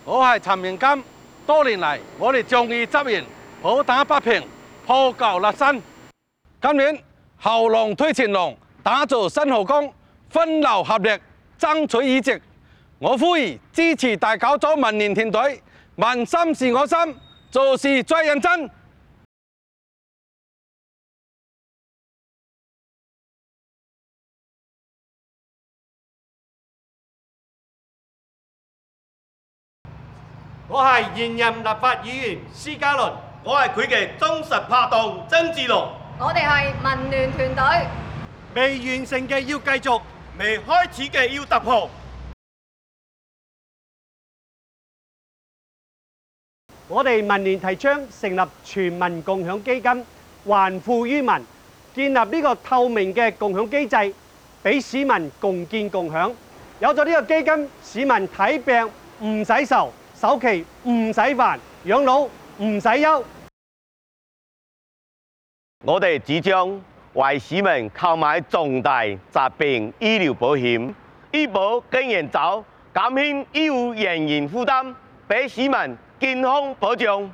我係陳明金。多年嚟，我哋仗義執言，好打不平，破舊立新。今年後龍推前龍，打造新豪宮，分流合力，爭取議席。我呼籲支持大搞組民聯團隊，民心是我心，做事最認真。 我係現任立法議員施家倫， 我係佢嘅忠實拍檔曾志龍。 我哋係民聯團隊， 未完成嘅要繼續， 未開始嘅要突破。 我哋民聯提倡成立全民共享基金，還富於民，建立呢個透明嘅共享機制，俾市民共建共享。有咗呢個基金，市民睇病唔使愁，首期唔使煩，養老唔使憂。 我哋主張為市民購買重大疾病醫療保險，醫保經人走，減輕醫護人員負擔，俾市民健康保障。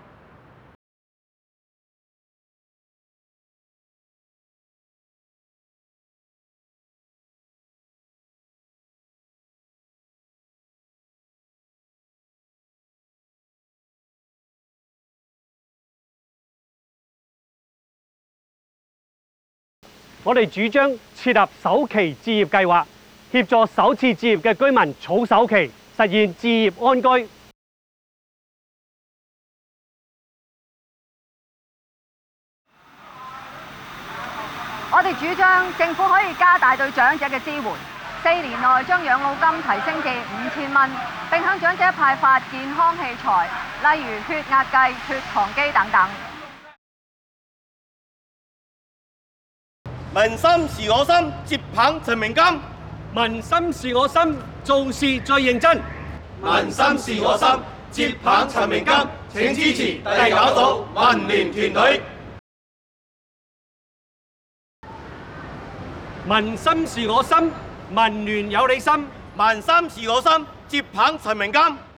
我哋主張設立首期置業計劃，協助首次置業嘅居民儲首期，實現置業安居。 我哋主張政府可以加大對長者嘅支援，4年內將養老金提升至5000蚊，並向長者派發健康器材，例如血壓計、血糖機等等。 民心是我心，接棒陳明金。 民心是我心，做事最認真。 民心是我心，接棒陳明金。請支持第9組民聯團隊。 民心是我心，民聯有你心。 民心是我心，接棒陳明金。